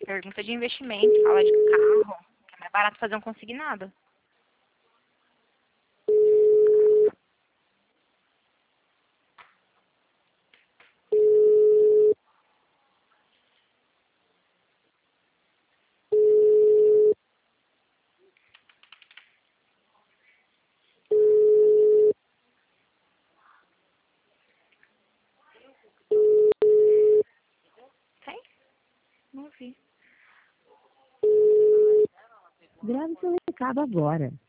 Pergunta de investimento, fala de carro, que é mais barato fazer um consignado. Tem? Não vi. Grave seu recado agora.